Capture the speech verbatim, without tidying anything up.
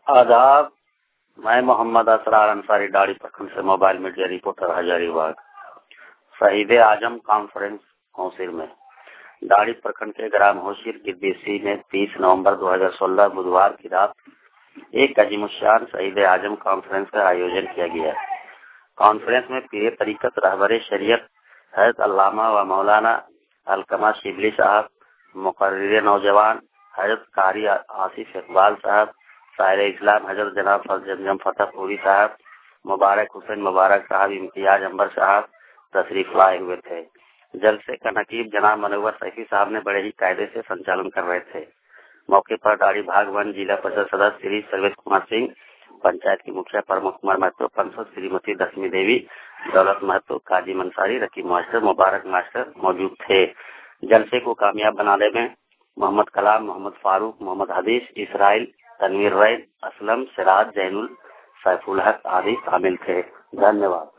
आदाब। मैं मोहम्मद असरार अंसारी डाड़ी प्रखंड से मोबाइल मीडिया रिपोर्टर हजारीबाग। शहीद आजम कॉन्फ्रेंस काउंसिल में डाड़ी प्रखंड के ग्राम होशिर गिरदेसी में तीस नवंबर दो हज़ार सोलह बुधवार की रात एक अजीमुशान शहीद आजम कॉन्फ्रेंस का आयोजन किया गया। कॉन्फ्रेंस में पीर तरीकत रहबरे शरीयत हजरत अल्लामा व मौलाना अलकमा शिबली साहब, मुकर्रिर नौजवान हजरत कारी आसिफ इकबाल साहब, शायर इस्लाम हजरत जनाब फजल फतेहपुरी साहब, मुबारक हुसैन मुबारक साहब, इम्तियाज अंबर साहब तशरीफ लाए हुए थे। जलसे का नकीब जनाब मनोवर सैफी साहब ने बड़े ही कायदे से संचालन कर रहे थे। मौके पर डाड़ी भाग वन जिला परिषद सदस्य श्री सर्वेश कुमार सिंह, पंचायत की मुखिया प्रमुख कुमार महतो, पंसद श्रीमती दशमी देवी, दौलत महतो, काजी मंसारी, रकीब मास्टर, मुबारक मास्टर मौजूद थे। जलसे को कामयाब बनाने में मोहम्मद कलाम, मोहम्मद फारूक, मोहम्मद हदीस, इसराइल, तनवीर रैद, असलम, सिराज, जैनुल, सैफुल हक आदि शामिल थे। धन्यवाद।